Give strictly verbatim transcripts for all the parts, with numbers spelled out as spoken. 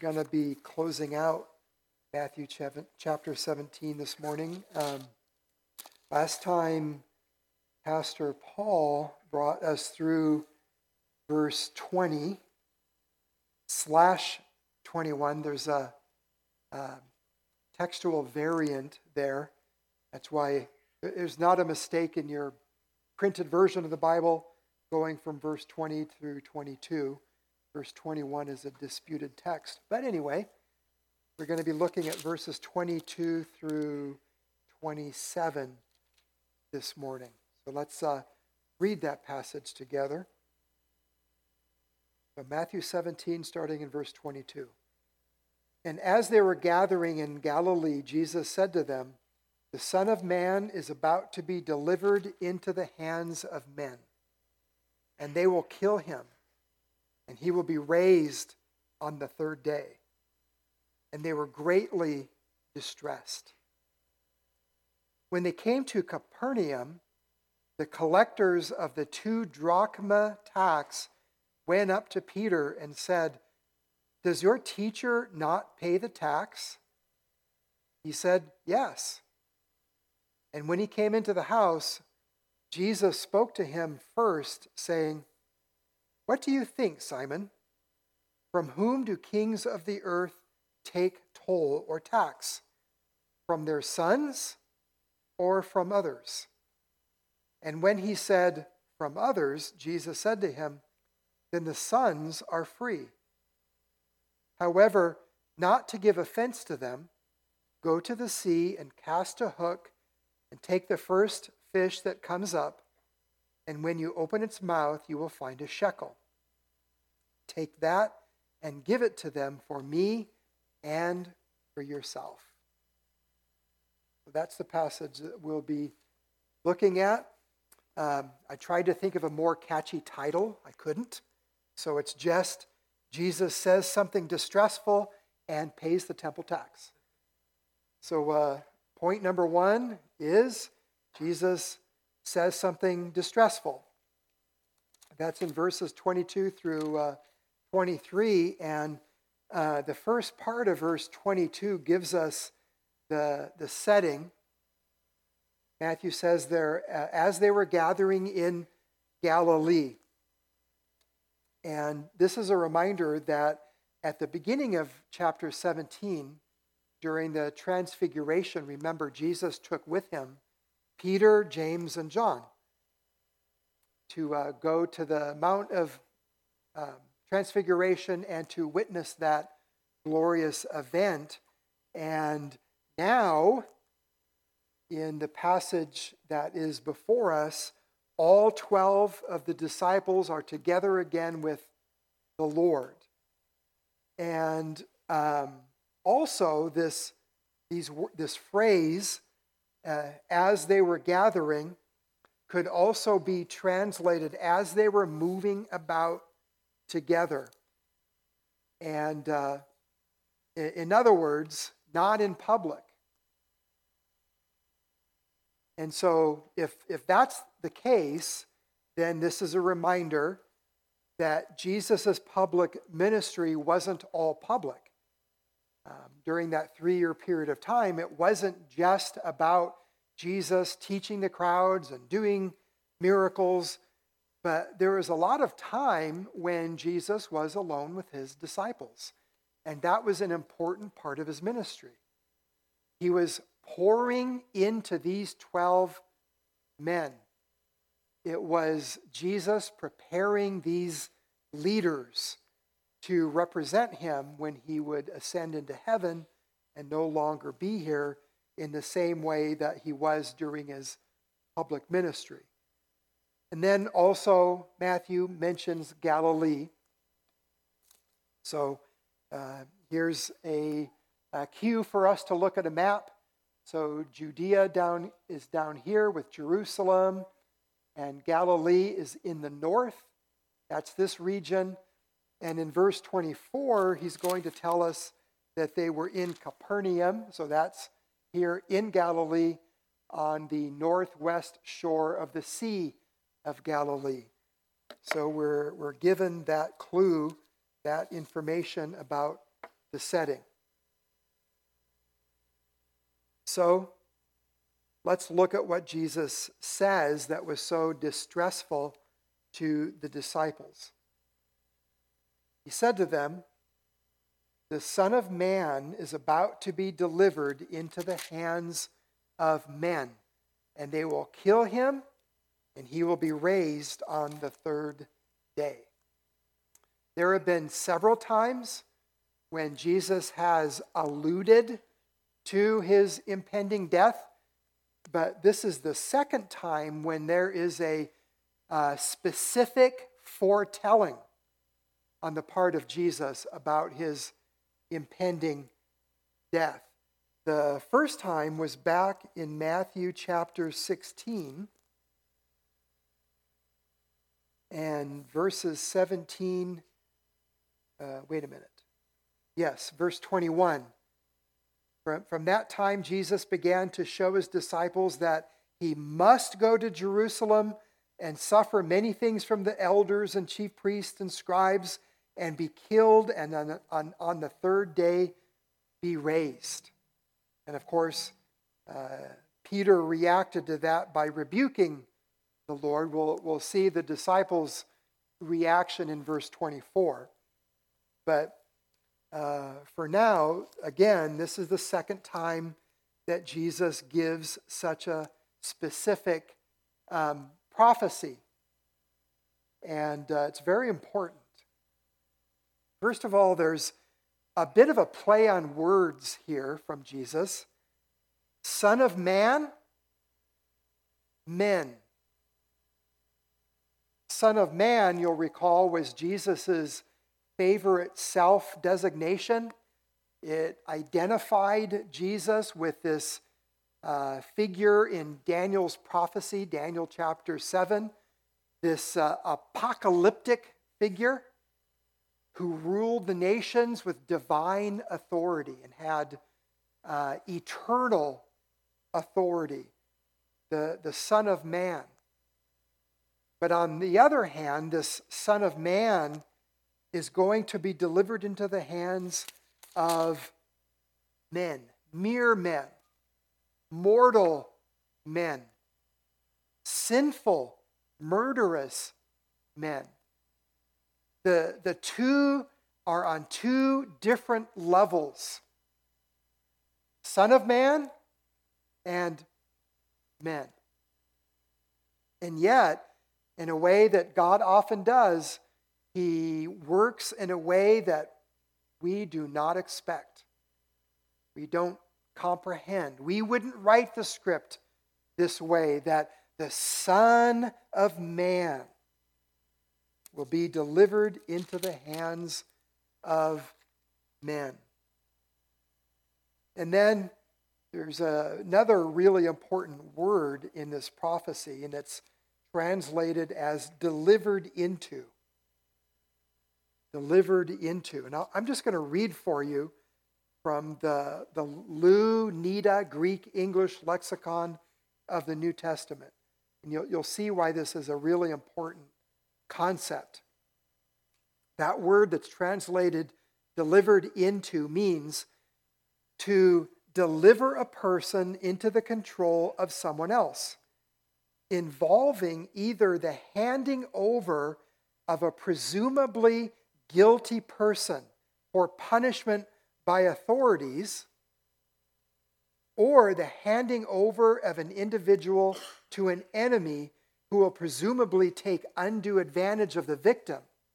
going to be closing out Matthew chapter seventeen this morning. Um, last time, Pastor Paul brought us through verse twenty slash twenty-one. There's a, a textual variant there. That's why there's not a mistake in your printed version of the Bible going from verse twenty through twenty-two. Verse twenty-one is a disputed text. But anyway, we're going to be looking at verses twenty-two through twenty-seven this morning. So let's uh, read that passage together. So Matthew seventeen, starting in verse twenty-two. And as they were gathering in Galilee, Jesus said to them, "The Son of Man is about to be delivered into the hands of men, and they will kill him, and he will be raised on the third day." And they were greatly distressed. When they came to Capernaum, the collectors of the two drachma tax went up to Peter and said, "Does your teacher not pay the tax?" He said, "Yes." And when he came into the house, Jesus spoke to him first, saying, "What do you think, Simon? From whom do kings of the earth take toll or tax? From their sons or from others?" And when he said, "From others," Jesus said to him, "Then the sons are free. However, not to give offense to them, go to the sea and cast a hook and take the first fish that comes up, and when you open its mouth, you will find a shekel. Take that and give it to them for me and for yourself." So that's the passage that we'll be looking at. Um, I tried to think of a more catchy title. I couldn't. So it's just Jesus says something distressful and pays the temple tax. So uh, point number one is Jesus says something distressful. That's in verses twenty-two through uh, twenty-three, and uh, the first part of verse twenty-two gives us the, the setting. Matthew says there, uh, as they were gathering in Galilee. And this is a reminder that at the beginning of chapter seventeen, during the transfiguration, remember, Jesus took with him Peter, James, and John to uh, go to the Mount of uh, Transfiguration and to witness that glorious event. And now, in the passage that is before us, all twelve of the disciples are together again with the Lord. And um, also this, these, this phrase, uh, as they were gathering, could also be translated as they were moving about together. And uh, in other words, not in public. And so if, if that's the case, then this is a reminder that Jesus' public ministry wasn't all public. Um, during that three-year period of time, it wasn't just about Jesus teaching the crowds and doing miracles, but there was a lot of time when Jesus was alone with his disciples. And that was an important part of his ministry. He was pouring into these twelve men. It was Jesus preparing these leaders to represent him when he would ascend into heaven and no longer be here in the same way that he was during his public ministry. And then also Matthew mentions Galilee. So uh, here's a, a cue for us to look at a map. So Judea down is down here with Jerusalem, and Galilee is in the north. That's this region. And in verse twenty-four, he's going to tell us that they were in Capernaum. So that's here in Galilee on the northwest shore of the Sea of Galilee. So we're, we're given that clue, that information about the setting. So, let's look at what Jesus says that was so distressful to the disciples. He said to them, "The Son of Man is about to be delivered into the hands of men, and they will kill him, and he will be raised on the third day." There have been several times when Jesus has alluded to his impending death, but this is the second time when there is a uh, specific foretelling on the part of Jesus about his impending death. The first time was back in Matthew chapter sixteen and verses seventeen. Uh, wait a minute. Yes, verse twenty-one. From, from that time, Jesus began to show his disciples that he must go to Jerusalem and suffer many things from the elders and chief priests and scribes and be killed, and on, on, on the third day be raised. And of course, uh, Peter reacted to that by rebuking the Lord. We'll, we'll see the disciples' reaction in verse twenty-four. But uh, for now, again, this is the second time that Jesus gives such a specific um, prophecy. And uh, it's very important. First of all, there's a bit of a play on words here from Jesus. Son of man, men. Son of man, you'll recall, was Jesus's favorite self-designation. It identified Jesus with this uh, figure in Daniel's prophecy, Daniel chapter seven, this uh, apocalyptic figure who ruled the nations with divine authority and had uh, eternal authority, the, the Son of Man. But on the other hand, this Son of Man is going to be delivered into the hands of men, mere men, mortal men, sinful, murderous men. The, the two are on two different levels. Son of man and men. And yet, in a way that God often does, he works in a way that we do not expect. We don't comprehend. We wouldn't write the script this way, that the Son of Man will be delivered into the hands of men. And then there's a, another really important word in this prophecy, and it's translated as delivered into. Delivered into. And I'm just going to read for you from the, the Lou-Nida Greek-English lexicon of the New Testament. And you'll, you'll see why this is a really important concept. That word that's translated delivered into means to deliver a person into the control of someone else, involving either the handing over of a presumably guilty person for punishment by authorities, or the handing over of an individual to an enemy who will presumably take undue advantage of the victim.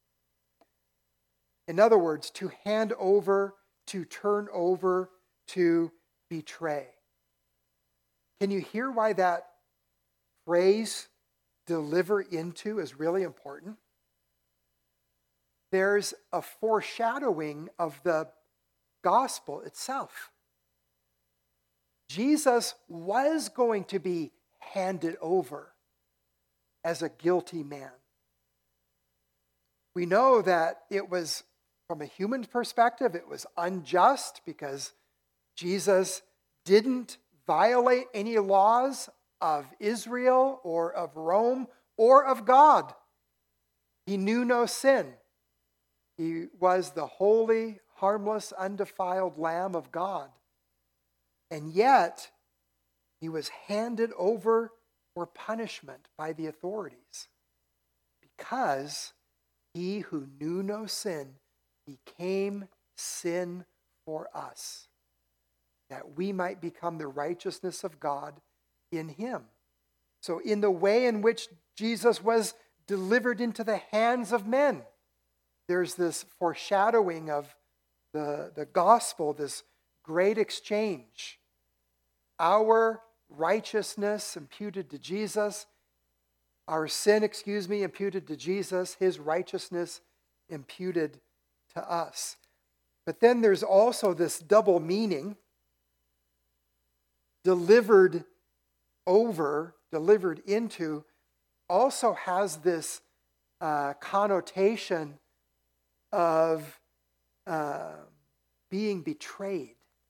In other words, to hand over, to turn over, to betray. Can you hear why that phrase, deliver into, is really important? There's a foreshadowing of the gospel itself. Jesus was going to be handed over as a guilty man. We know that it was, from a human perspective, it was unjust because Jesus didn't violate any laws of Israel or of Rome or of God. He knew no sin. He was the holy, harmless, undefiled Lamb of God. And yet, he was handed over for punishment by the authorities because he who knew no sin became sin for us, that we might become the righteousness of God in him. So in the way in which Jesus was delivered into the hands of men, there's this foreshadowing of the, the gospel, this great exchange. Our righteousness imputed to Jesus, our sin, excuse me, imputed to Jesus, his righteousness imputed to us. But then there's also this double meaning, delivered over, delivered into, also has this uh, connotation of uh, being betrayed.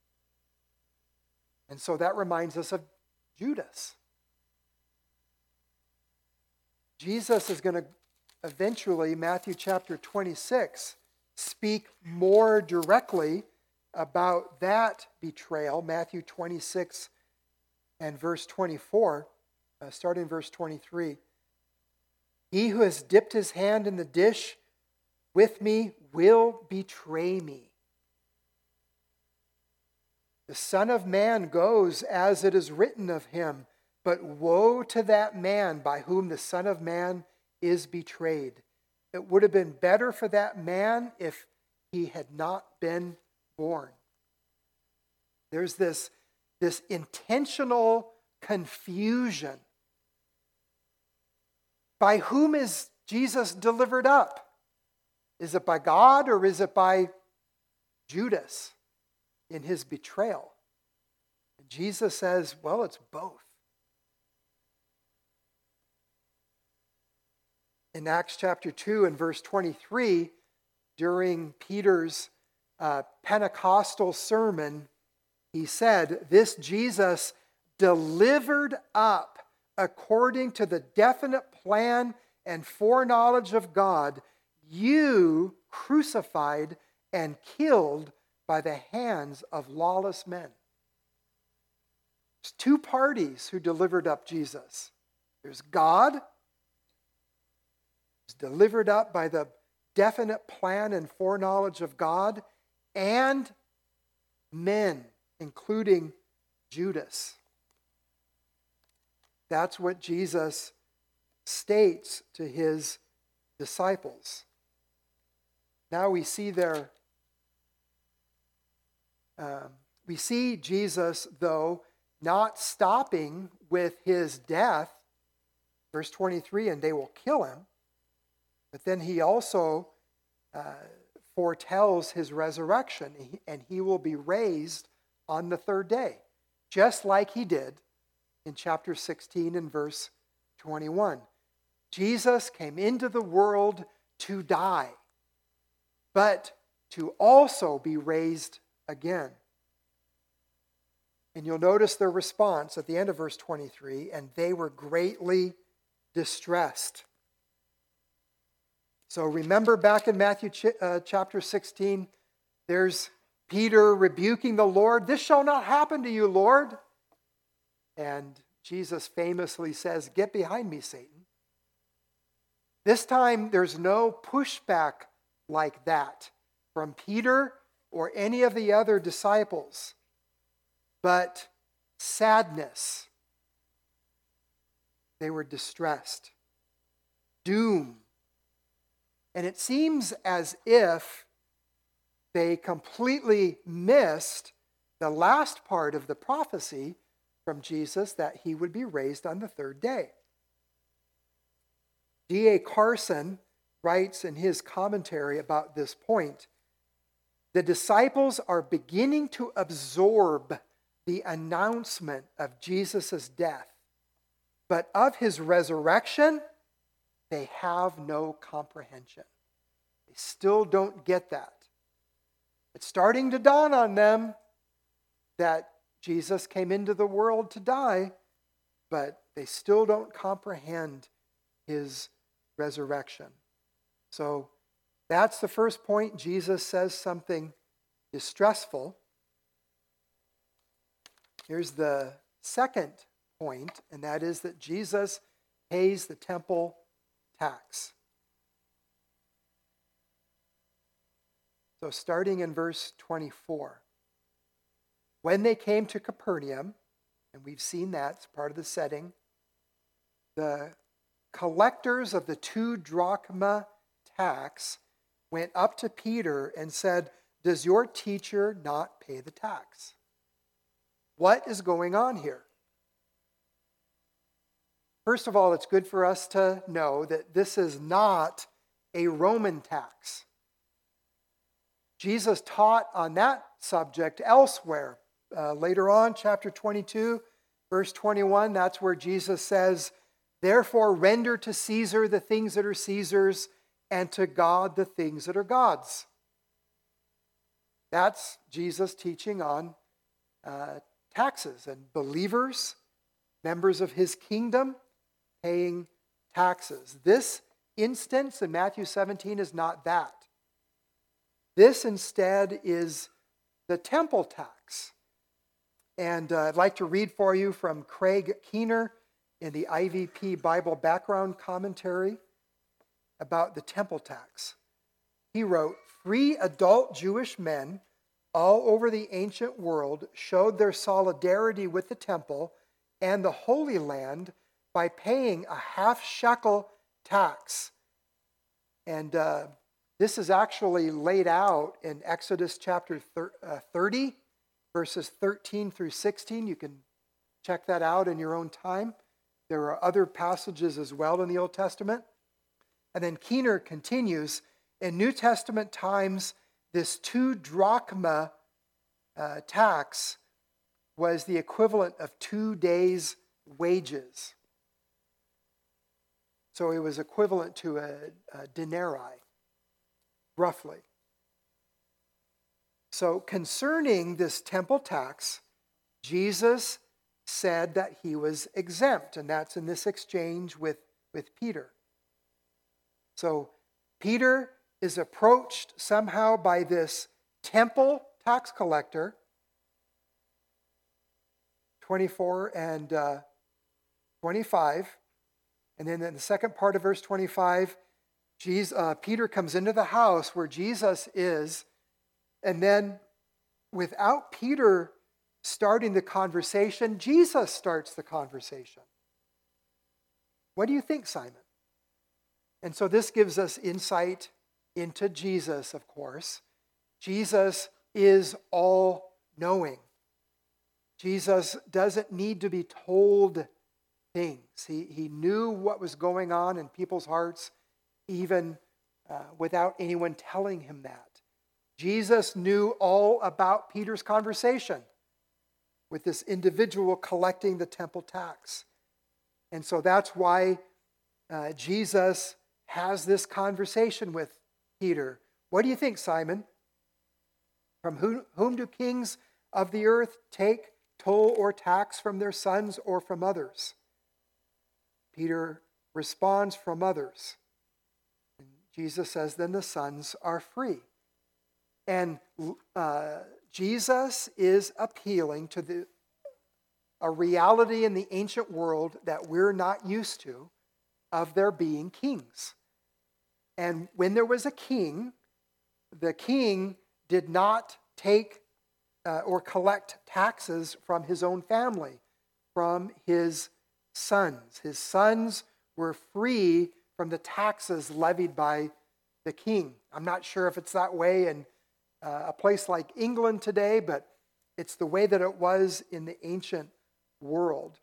And so that reminds us of Judas. Jesus is going to eventually, Matthew chapter twenty-six, speak more directly about that betrayal. Matthew twenty-six and verse twenty-four, uh, starting in verse twenty-three. He who has dipped his hand in the dish with me will betray me. The Son of Man goes as it is written of him, but woe to that man by whom the Son of Man is betrayed. It would have been better for that man if he had not been born. There's this, this intentional confusion. By whom is Jesus delivered up? Is it by God or is it by Judas in his betrayal? And Jesus says, well, it's both. In Acts chapter two and verse twenty-three, during Peter's uh, Pentecostal sermon, he said, this Jesus delivered up according to the definite plan and foreknowledge of God, you crucified and killed by the hands of lawless men. There's two parties who delivered up Jesus. There's God, who's delivered up by the definite plan and foreknowledge of God, and men, including Judas. That's what Jesus states to his disciples. Now we see there, uh, we see Jesus, though, not stopping with his death. Verse twenty-three, and they will kill him. But then he also uh, foretells his resurrection, and he will be raised on the third day, just like he did in chapter sixteen and verse twenty-one. Jesus came into the world to die, but to also be raised again. And you'll notice their response at the end of verse twenty-three, and they were greatly distressed. So remember back in Matthew ch- uh, chapter sixteen, there's Peter rebuking the Lord. This shall not happen to you, Lord. And Jesus famously says, get behind me, Satan. This time, there's no pushback like that from Peter or any of the other disciples, but sadness. They were distressed. Doom. And it seems as if they completely missed the last part of the prophecy from Jesus that he would be raised on the third day. D A Carson writes in his commentary about this point, the disciples are beginning to absorb the announcement of Jesus' death, but of his resurrection, they have no comprehension. They still don't get that. It's starting to dawn on them that Jesus came into the world to die, but they still don't comprehend his resurrection. So that's the first point. Jesus says something distressful. Here's the second point, and that is that Jesus pays the temple tax. So starting in verse twenty-four. When they came to Capernaum, and we've seen that, it's part of the setting, the collectors of the two drachma tax went up to Peter and said, "Does your teacher not pay the tax?" What is going on here? First of all, it's good for us to know that this is not a Roman tax. Jesus taught on that subject elsewhere. Uh, later on, chapter twenty-two, verse twenty-one, that's where Jesus says, "Therefore render to Caesar the things that are Caesar's, and to God the things that are God's." That's Jesus teaching on uh, taxes and believers, members of his kingdom, paying taxes. This instance in Matthew seventeen is not that. This instead is the temple tax. And uh, I'd like to read for you from Craig Keener in the I V P Bible Background Commentary about the temple tax. He wrote, "Free adult Jewish men all over the ancient world showed their solidarity with the temple and the Holy Land by paying a half shekel tax." And uh, this is actually laid out in Exodus chapter thirty, verses thirteen through sixteen. You can check that out in your own time. There are other passages as well in the Old Testament. And then Keener continues, in New Testament times, this two drachma uh, tax was the equivalent of two days' wages. So it was equivalent to a, a denarii, roughly. So concerning this temple tax, Jesus said that he was exempt, and that's in this exchange with, with Peter. So Peter is approached somehow by this temple tax collector, twenty-four and uh, twenty-five. And then in the second part of verse twenty-five, Jesus, uh, Peter comes into the house where Jesus is, and then without Peter starting the conversation, Jesus starts the conversation. What do you think, Simon? And so this gives us insight into Jesus, of course. Jesus is all-knowing. Jesus doesn't need to be told things. He, he knew what was going on in people's hearts, even uh, without anyone telling him that. Jesus knew all about Peter's conversation with this individual collecting the temple tax. And so that's why uh, Jesus has this conversation with Peter. What do you think, Simon? From whom, whom do kings of the earth take toll or tax, from their sons or from others? Peter responds, from others. And Jesus says, then the sons are free. And uh, Jesus is appealing to the a reality in the ancient world that we're not used to, of there being kings. And when there was a king, the king did not take uh, or collect taxes from his own family, from his sons. His sons were free from the taxes levied by the king. I'm not sure if it's that way in uh, a place like England today, but it's the way that it was in the ancient world.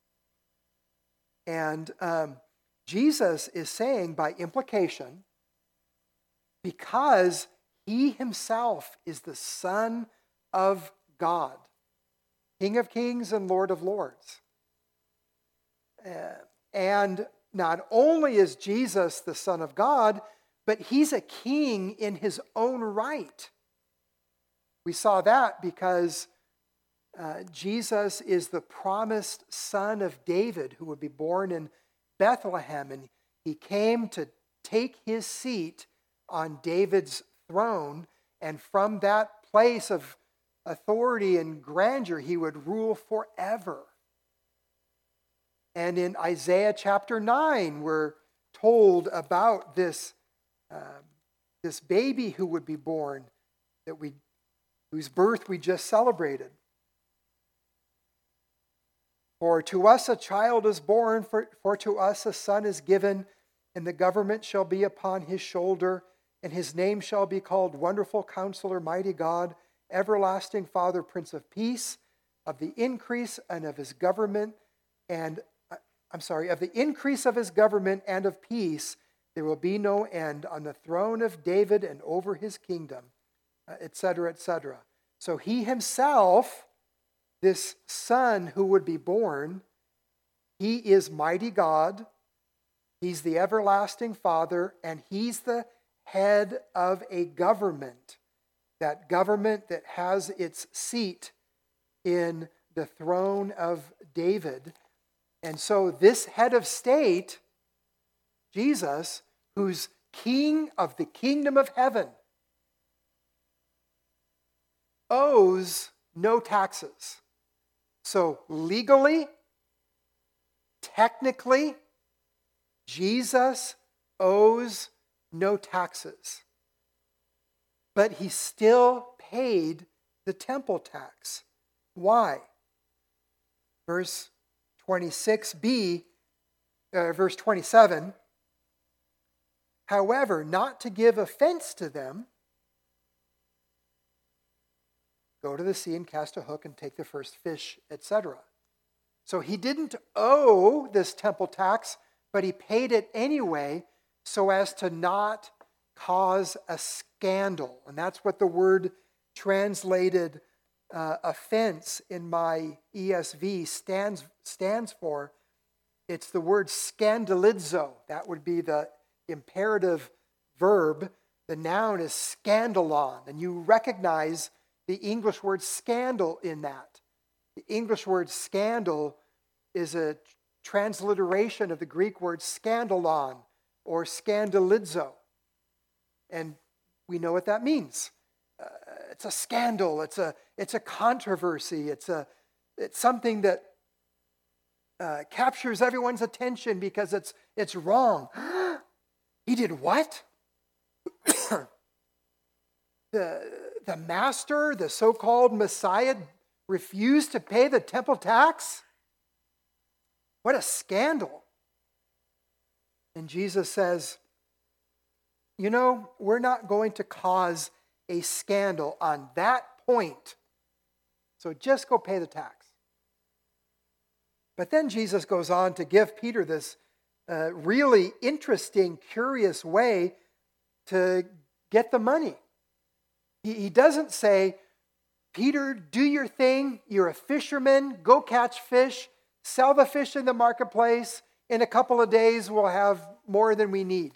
And um, Jesus is saying by implication, because he himself is the Son of God, King of kings and Lord of lords. Uh, and not only is Jesus the Son of God, but he's a king in his own right. We saw that because uh, Jesus is the promised son of David who would be born in Bethlehem, and he came to take his seat on David's throne, and from that place of authority and grandeur. He would rule forever. And in Isaiah chapter nine, we're told about this, uh, this baby who would be born, that we, whose birth we just celebrated. For to us a child is born, for, for to us a son is given, and the government shall be upon his shoulder, and his name shall be called Wonderful Counselor, Mighty God, Everlasting Father, Prince of Peace. Of the increase and of his government, and uh, I'm sorry, of the increase of his government and of peace, there will be no end on the throne of David and over his kingdom, uh, et cetera, et cetera. So he himself, this son who would be born, he is mighty God. He's the everlasting Father, and he's the head of a government. That government that has its seat in the throne of David. And so this head of state, Jesus, who's king of the kingdom of heaven, owes no taxes. So legally, technically, Jesus owes no taxes. But he still paid the temple tax. Why? Verse twenty-six b, uh, verse twenty-seven, however, not to give offense to them, go to the sea and cast a hook and take the first fish, et cetera. So he didn't owe this temple tax, but he paid it anyway so as to not cause a scandal. And that's what the word translated uh, offense in my E S V stands, stands for. It's the word scandalizo. That would be the imperative verb. The noun is scandalon. And you recognize the English word scandal in that. The English word scandal is a transliteration of the Greek word scandalon or scandalizo. And we know what that means. Uh, it's a scandal. It's a it's a controversy. It's a it's something that uh, captures everyone's attention because it's it's wrong. He did what? the the master, the so-called Messiah, refused to pay the temple tax? What a scandal! And Jesus says, you know, we're not going to cause a scandal on that point. So just go pay the tax. But then Jesus goes on to give Peter this uh, really interesting, curious way to get the money. He, he doesn't say, Peter, do your thing. You're a fisherman. Go catch fish. Sell the fish in the marketplace. In a couple of days, we'll have more than we need.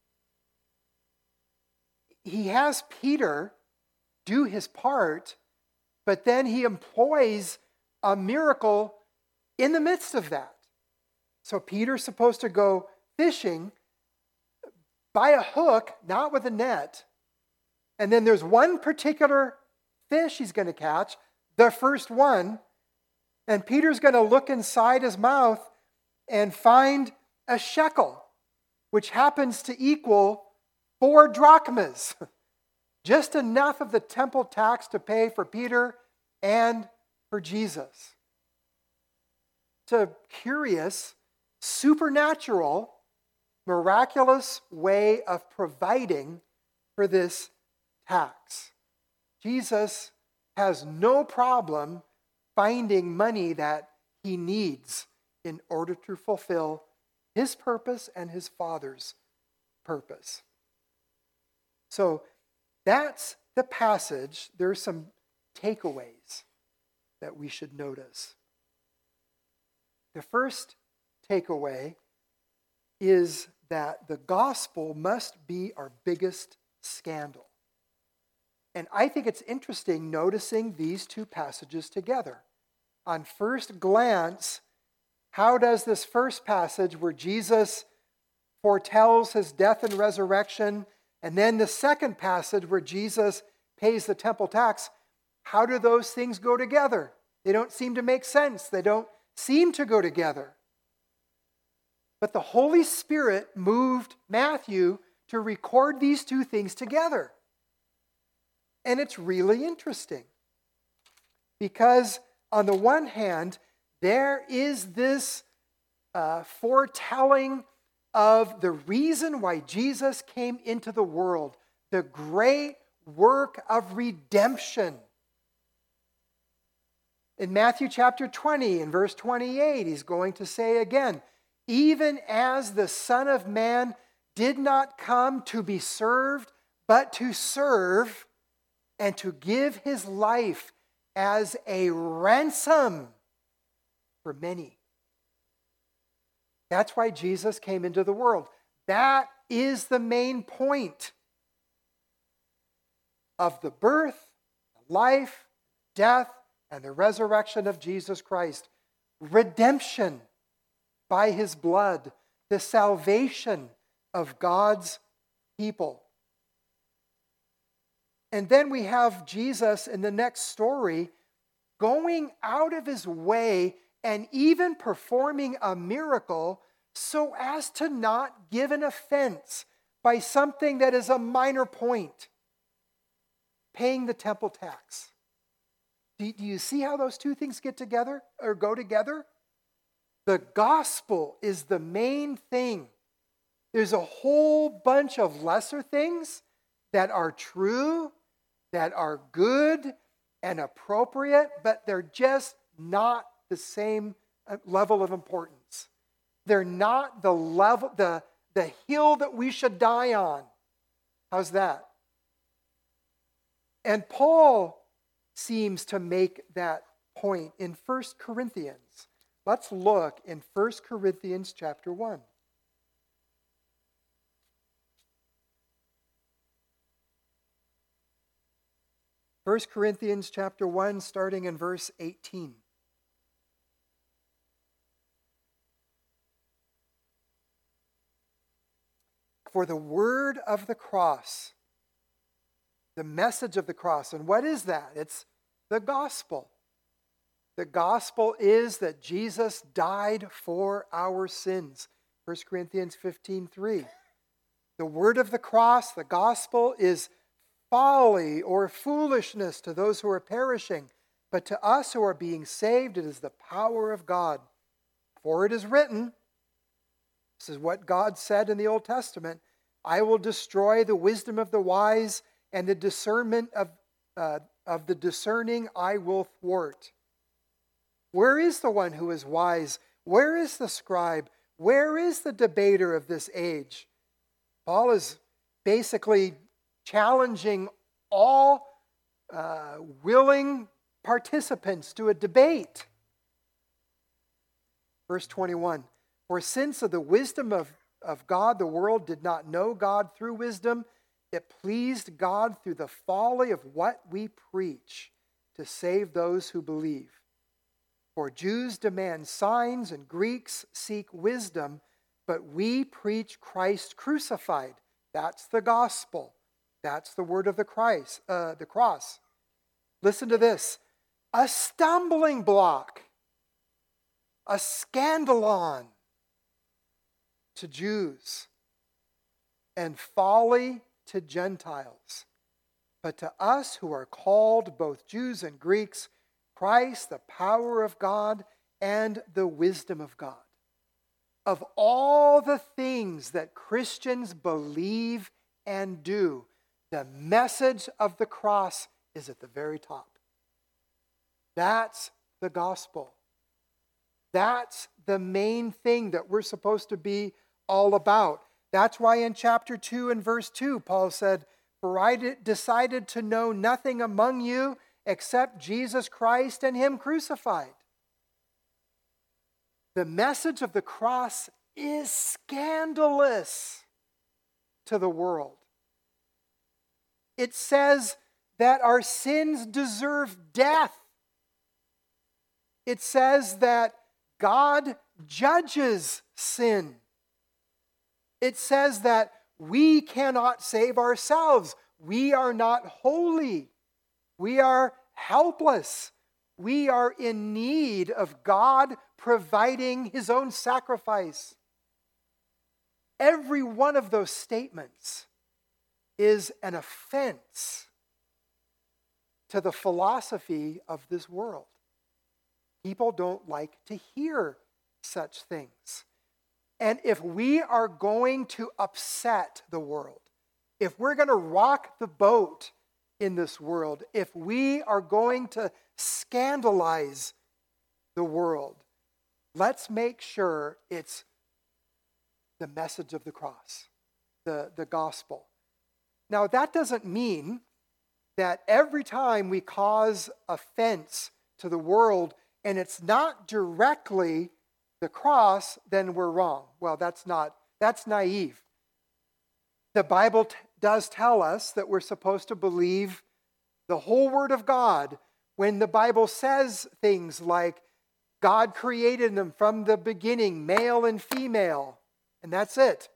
He has Peter do his part, but then he employs a miracle in the midst of that. So Peter's supposed to go fishing by a hook, not with a net. And then there's one particular fish he's going to catch, the first one. And Peter's going to look inside his mouth and find a shekel, which happens to equal four drachmas. Just enough of the temple tax to pay for Peter and for Jesus. It's a curious, supernatural, miraculous way of providing for this tax. Jesus has no problem finding money that he needs in order to fulfill his purpose and his Father's purpose. So that's the passage. There are some takeaways that we should notice. The first takeaway is that the gospel must be our biggest scandal. And I think it's interesting noticing these two passages together. On first glance, how does this first passage where Jesus foretells his death and resurrection, and then the second passage where Jesus pays the temple tax, how do those things go together? They don't seem to make sense. They don't seem to go together. But the Holy Spirit moved Matthew to record these two things together. And it's really interesting. Because on the one hand, there is this uh, foretelling of the reason why Jesus came into the world, the great work of redemption. In Matthew chapter twenty, in verse twenty-eight, he's going to say again, even as the Son of Man did not come to be served, but to serve and to give his life as a ransom for many. That's why Jesus came into the world. That is the main point of the birth, life, death, and the resurrection of Jesus Christ. Redemption by his blood, the salvation of God's people. And then we have Jesus in the next story going out of his way and even performing a miracle so as to not give an offense by something that is a minor point, paying the temple tax. Do you see how those two things get together or go together? The gospel is the main thing. There's a whole bunch of lesser things that are true, that are good and appropriate, but they're just not the same level of importance. They're not the level, the, the hill that we should die on. How's that? And Paul seems to make that point in First Corinthians. Let's look in First Corinthians chapter one. First Corinthians chapter one, starting in verse eighteen. For the word of the cross, the message of the cross, and what is that? It's the gospel. The gospel is that Jesus died for our sins. First Corinthians fifteen three. The word of the cross, the gospel, is folly or foolishness to those who are perishing, but to us who are being saved, it is the power of God. For it is written, this is what God said in the Old Testament, I will destroy the wisdom of the wise, and the discernment of, uh, of the discerning I will thwart. Where is the one who is wise? Where is the scribe? Where is the debater of this age? Paul is basically challenging all uh, willing participants to a debate. Verse twenty-one, for since of the wisdom of, of God the world did not know God through wisdom, it pleased God through the folly of what we preach to save those who believe. For Jews demand signs and Greeks seek wisdom, but we preach Christ crucified. That's the gospel. That's the word of the Christ, uh, the cross. Listen to this. A stumbling block, a scandalon to Jews, and folly to Gentiles. But to us who are called, both Jews and Greeks, Christ, the power of God and the wisdom of God. Of all the things that Christians believe and do, the message of the cross is at the very top. That's the gospel. That's the main thing that we're supposed to be all about. That's why in chapter two and verse two, Paul said, for I decided to know nothing among you except Jesus Christ and him crucified. The message of the cross is scandalous to the world. It says that our sins deserve death. It says that God judges sin. It says that we cannot save ourselves. We are not holy. We are helpless. We are in need of God providing his own sacrifice. Every one of those statements is an offense to the philosophy of this world. People don't like to hear such things. And if we are going to upset the world, if we're going to rock the boat in this world, if we are going to scandalize the world, let's make sure it's the message of the cross, the, the gospel. Now, that doesn't mean that every time we cause offense to the world and it's not directly the cross, then we're wrong. Well, that's not, that's naive. The Bible t- does tell us that we're supposed to believe the whole Word of God when the Bible says things like God created them from the beginning, male and female, and that's it.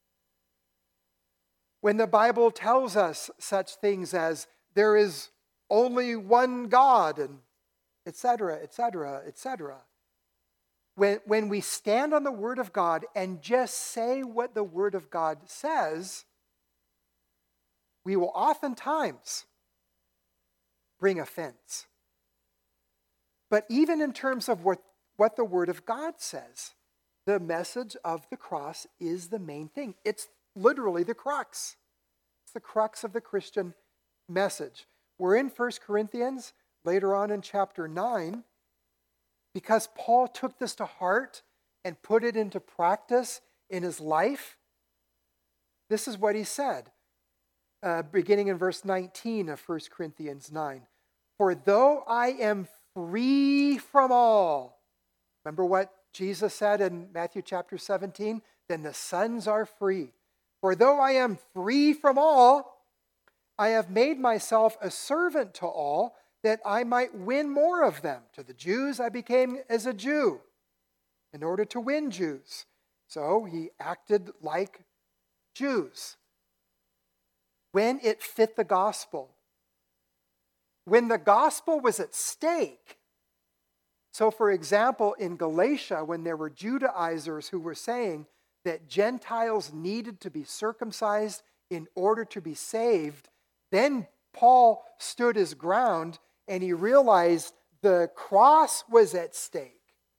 When the Bible tells us such things as there is only one God, and et cetera, et cetera, et cetera. When, when we stand on the Word of God and just say what the Word of God says, we will oftentimes bring offense. But even in terms of what, what the Word of God says, the message of the cross is the main thing. It's literally the crux. It's the crux of the Christian message. We're in First Corinthians, later on in chapter nine, because Paul took this to heart and put it into practice in his life. This is what he said, uh, beginning in verse nineteen of First Corinthians nine. For though I am free from all, remember what Jesus said in Matthew chapter seventeen? Then the sons are free. For though I am free from all, I have made myself a servant to all, that I might win more of them. To the Jews I became as a Jew, in order to win Jews. So he acted like Jews. When it fit the gospel. When the gospel was at stake. So for example, in Galatia, when there were Judaizers who were saying that Gentiles needed to be circumcised in order to be saved, then Paul stood his ground and he realized the cross was at stake.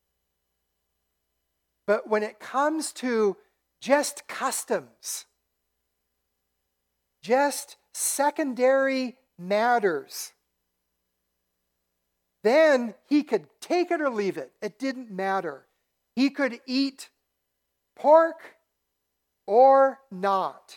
But when it comes to just customs, just secondary matters, then he could take it or leave it. It didn't matter. He could eat pork or not.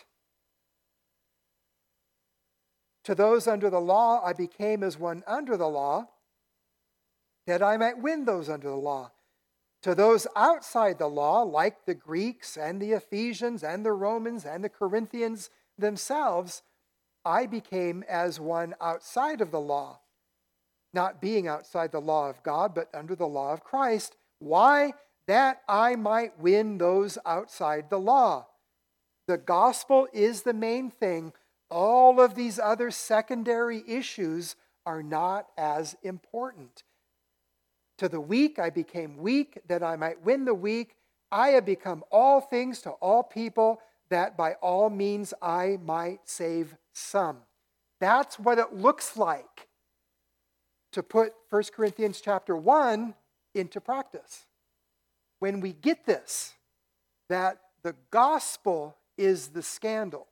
To those under the law, I became as one under the law, that I might win those under the law. To those outside the law, like the Greeks and the Ephesians and the Romans and the Corinthians themselves, I became as one outside of the law, not being outside the law of God, but under the law of Christ. Why? That I might win those outside the law. The gospel is the main thing. All of these other secondary issues are not as important. To the weak I became weak, that I might win the weak. I have become all things to all people, that by all means I might save some. That's what it looks like to put First Corinthians chapter one into practice. When we get this, that the gospel is the scandal.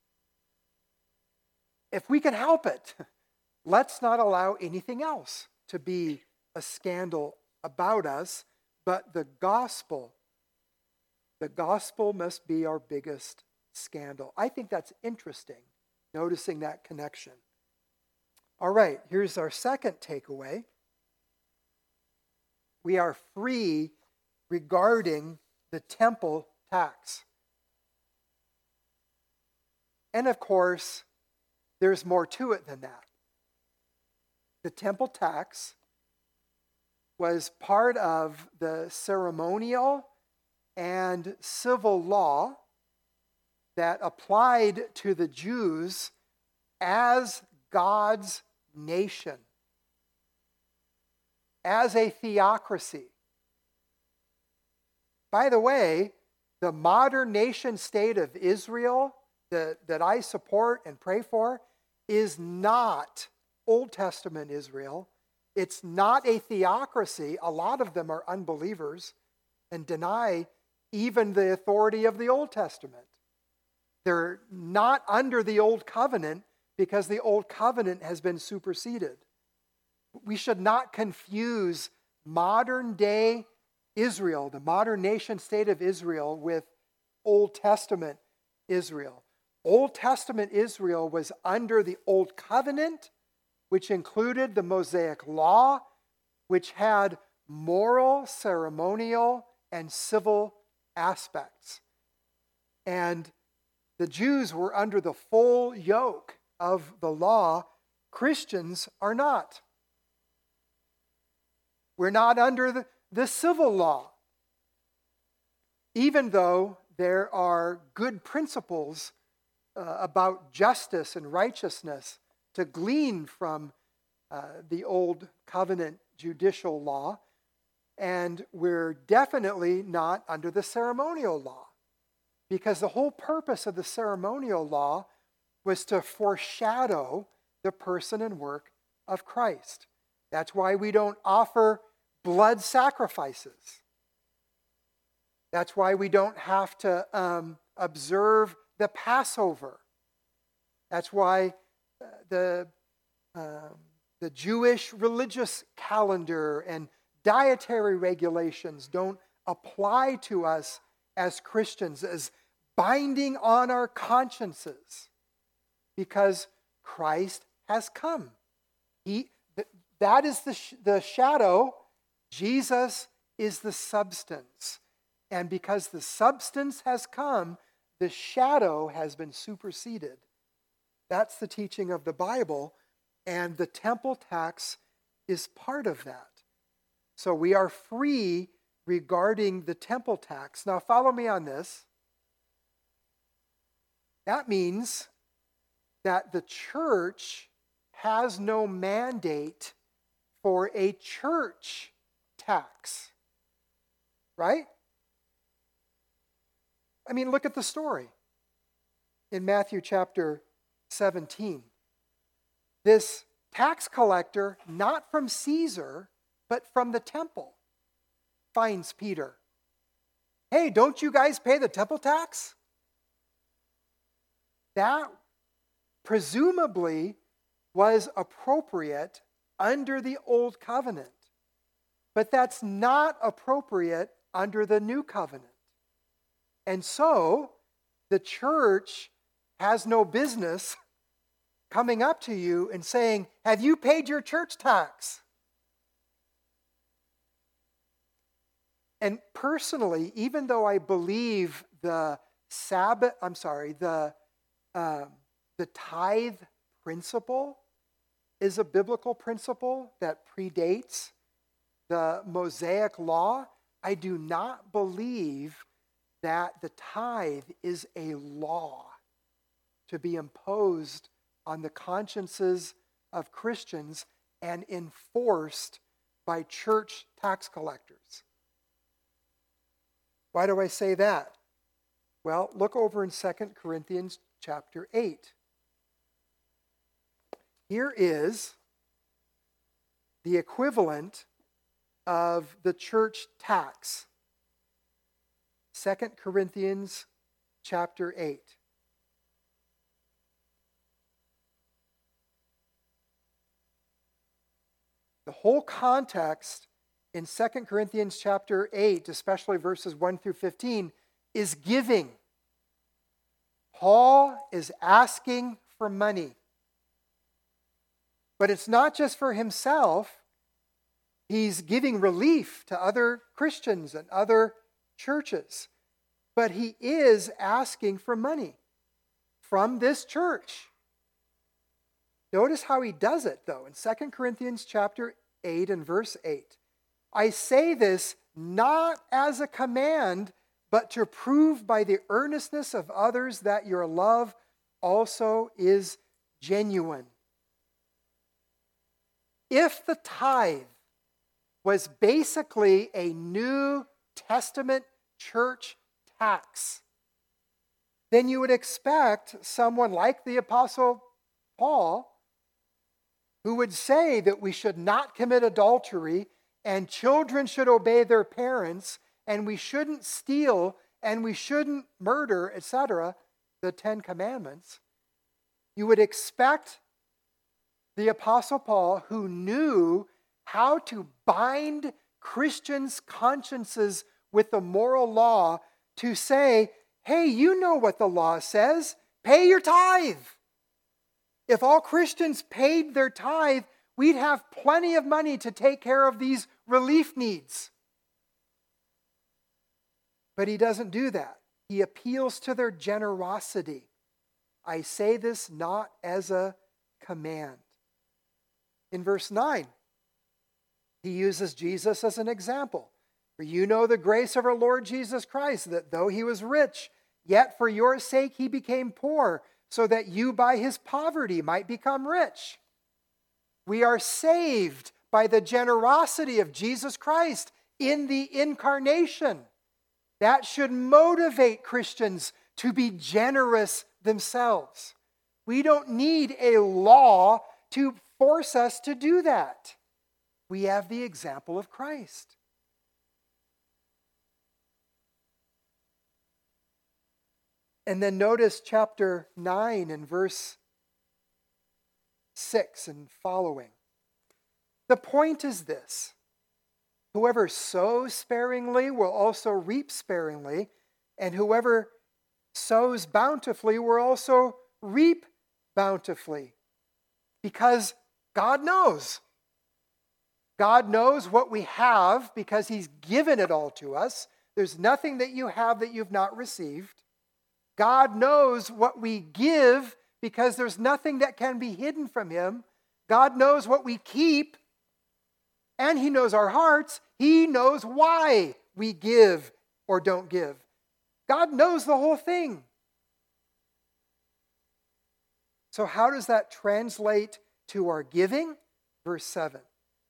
If we can help it, let's not allow anything else to be a scandal about us, but the gospel, the gospel must be our biggest scandal. I think that's interesting, noticing that connection. All right, here's our second takeaway. We are free regarding the temple tax. And of course, there's more to it than that. The temple tax was part of the ceremonial and civil law that applied to the Jews as God's nation. as a theocracy. By the way, the modern nation state of Israel that, that I support and pray for is not Old Testament Israel. It's not a theocracy. A lot of them are unbelievers and deny even the authority of the Old Testament. They're not under the Old Covenant because the Old Covenant has been superseded. We should not confuse modern day Israel, the modern nation state of Israel, with Old Testament Israel. Old Testament Israel was under the Old Covenant, which included the Mosaic Law, which had moral, ceremonial, and civil aspects. And the Jews were under the full yoke of the law. Christians are not. We're not under the, the civil law. Even though there are good principles uh, about justice and righteousness to glean from uh, the Old Covenant judicial law, and we're definitely not under the ceremonial law, because the whole purpose of the ceremonial law was to foreshadow the person and work of Christ. That's why we don't offer blood sacrifices. That's why we don't have to um, observe the Passover. That's why the, uh, the Jewish religious calendar and dietary regulations don't apply to us as Christians as binding on our consciences, because Christ has come. He, that is the, the shadow. Jesus is the substance. And because the substance has come, the shadow has been superseded. That's the teaching of the Bible, and the temple tax is part of that. So we are free regarding the temple tax. Now follow me on this. That means that the church has no mandate for a church tax. Right? I mean, look at the story in Matthew chapter seventeen. This tax collector, not from Caesar, but from the temple, finds Peter. Hey, don't you guys pay the temple tax? That presumably was appropriate under the Old Covenant, but that's not appropriate under the New Covenant. And so, the church has no business coming up to you and saying, have you paid your church tax? And personally, even though I believe the Sabbath, I'm sorry, the, uh, the tithe principle is a biblical principle that predates the Mosaic law, I do not believe that the tithe is a law to be imposed on the consciences of Christians and enforced by church tax collectors. Why do I say that? Well, look over in Second Corinthians chapter eight. Here is the equivalent of the church tax. Second Corinthians chapter eight. The whole context in Second Corinthians chapter eight, especially verses one through fifteen, is giving. Paul is asking for money. But it's not just for himself. He's giving relief to other Christians and other churches. But he is asking for money from this church. Notice how he does it, though, in Second Corinthians chapter eight and verse eight. I say this not as a command, but to prove by the earnestness of others that your love also is genuine. If the tithe was basically a New Testament church tax, then you would expect someone like the Apostle Paul, who would say that we should not commit adultery and children should obey their parents and we shouldn't steal and we shouldn't murder, et cetera, the Ten Commandments. You would expect the Apostle Paul, who knew how to bind Christians' consciences with the moral law, to say, hey, you know what the law says. Pay your tithe. If all Christians paid their tithe, we'd have plenty of money to take care of these relief needs. But he doesn't do that. He appeals to their generosity. I say this not as a command. In verse nine, he uses Jesus as an example. For you know the grace of our Lord Jesus Christ, that though he was rich, yet for your sake he became poor, so that you by his poverty might become rich. We are saved by the generosity of Jesus Christ in the incarnation. That should motivate Christians to be generous themselves. We don't need a law to force us to do that. We have the example of Christ. And then notice chapter nine and verse six and following. The point is this: whoever sows sparingly will also reap sparingly, and whoever sows bountifully will also reap bountifully. Because God knows. God knows what we have because he's given it all to us. There's nothing that you have that you've not received. God knows what we give because there's nothing that can be hidden from him. God knows what we keep, and he knows our hearts. He knows why we give or don't give. God knows the whole thing. So how does that translate to our giving? Verse seven.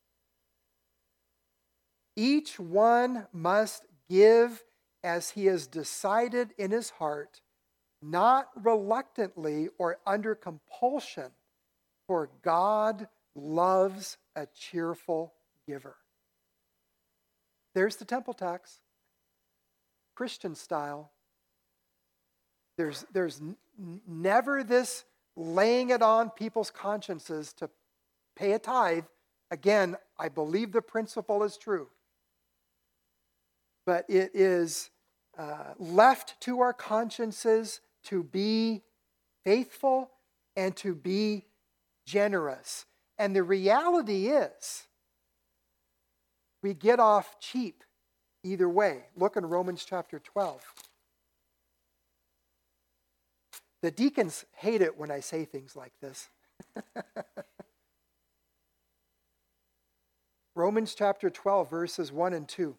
Each one must give as he has decided in his heart, not reluctantly or under compulsion, for God loves a cheerful giver. There's the temple tax, Christian style. There's, there's n- never this laying it on people's consciences to pay a tithe. Again, I believe the principle is true. But it is uh, left to our consciences to be faithful and to be generous. And the reality is, we get off cheap either way. Look in Romans chapter twelve. The deacons hate it when I say things like this. Romans chapter twelve, verses one and two.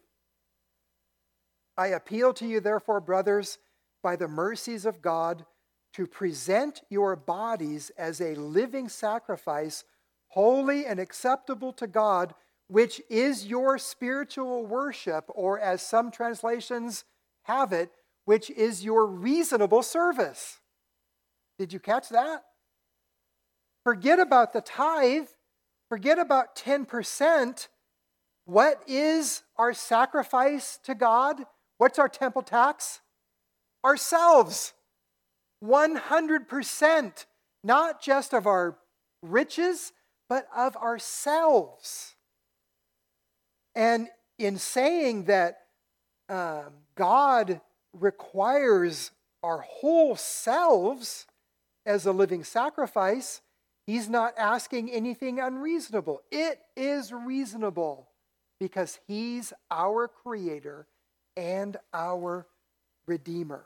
I appeal to you, therefore, brothers, by the mercies of God, to present your bodies as a living sacrifice, holy and acceptable to God, which is your spiritual worship, or as some translations have it, which is your reasonable service. Did you catch that? Forget about the tithe. Forget about ten percent. What is our sacrifice to God? What's our temple tax? Ourselves. one hundred percent. Not just of our riches, but of ourselves. And in saying that um, God requires our whole selves as a living sacrifice, he's not asking anything unreasonable. It is reasonable because he's our creator and our redeemer.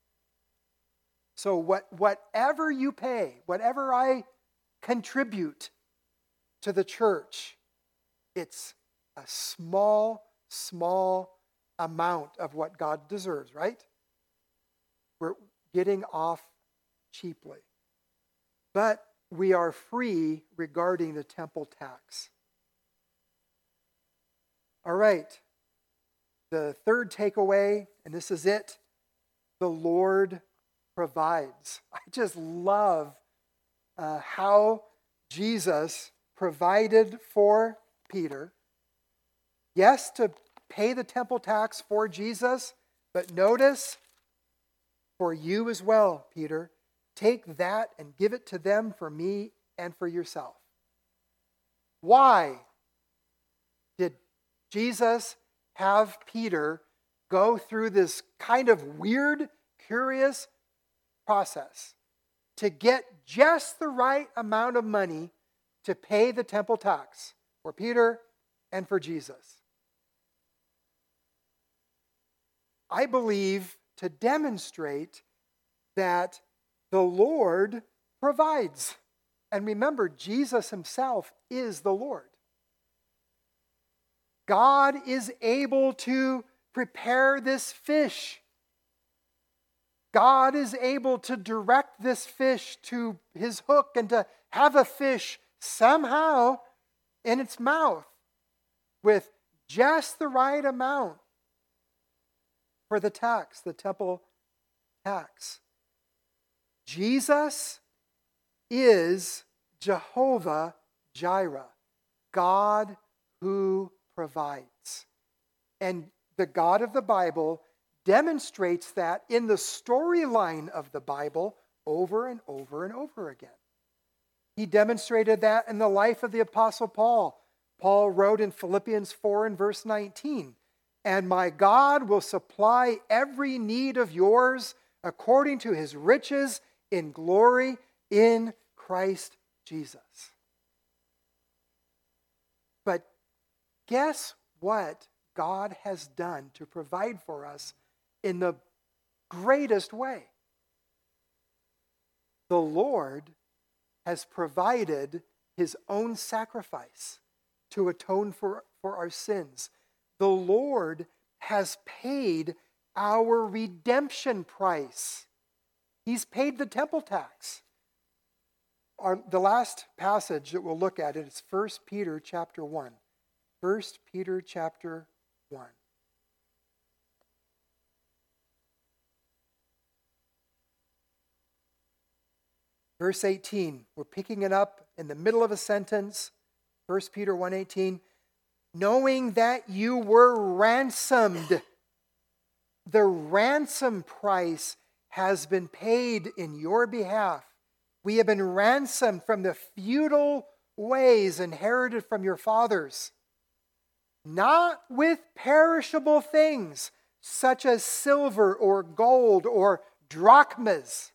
So what, whatever you pay, whatever I contribute to the church, it's a small, small amount of what God deserves, right? We're getting off cheaply. But we are free regarding the temple tax. All right. The third takeaway, and this is it, the Lord provides. I just love uh, how Jesus provided for Peter. Yes, to pay the temple tax for Jesus, but notice, for you as well, Peter, take that and give it to them for me and for yourself. Why did Jesus have Peter go through this kind of weird, curious process to get just the right amount of money to pay the temple tax for Peter and for Jesus? I believe to demonstrate that the Lord provides. And remember, Jesus himself is the Lord. God is able to prepare this fish. God is able to direct this fish to his hook and to have a fish somehow in its mouth with just the right amount for the tax, the temple tax. Jesus is Jehovah Jireh, God who provides. And the God of the Bible demonstrates that in the storyline of the Bible over and over and over again. He demonstrated that in the life of the Apostle Paul. Paul wrote in Philippians four and verse nineteen, "And my God will supply every need of yours according to his riches in glory in Christ Jesus." But guess what God has done to provide for us in the greatest way? The Lord has provided his own sacrifice to atone for, for our sins. The Lord has paid our redemption price. He's paid the temple tax. Our, the last passage that we'll look at is First Peter chapter one. First Peter chapter one. Verse eighteen, we're picking it up in the middle of a sentence. First Peter one eighteen, knowing that you were ransomed. The ransom price has been paid in your behalf. We have been ransomed from the feudal ways inherited from your fathers, not with perishable things such as silver or gold or drachmas.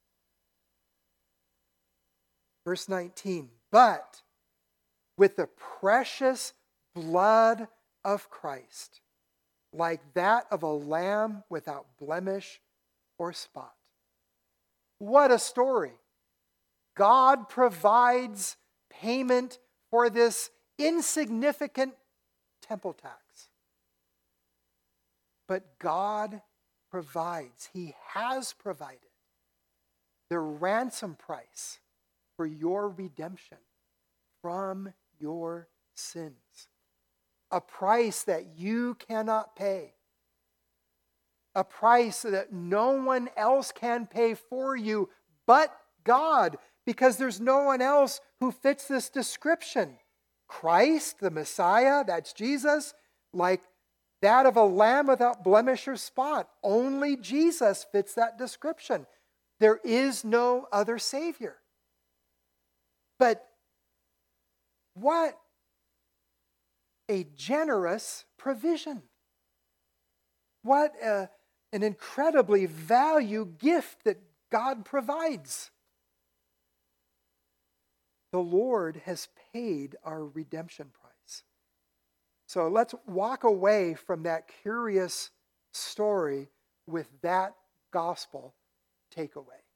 Verse nineteen, but with the precious blood of Christ, like that of a lamb without blemish or spot. What a story. God provides payment for this insignificant temple tax. But God provides, he has provided the ransom price for your redemption from your sins. A price that you cannot pay. A price that no one else can pay for you but God, because there's no one else who fits this description. Christ, the Messiah, that's Jesus, like that of a lamb without blemish or spot. Only Jesus fits that description. There is no other Savior. But what a generous provision. What a, an incredibly value gift that God provides. The Lord has paid our redemption price. So let's walk away from that curious story with that gospel takeaway.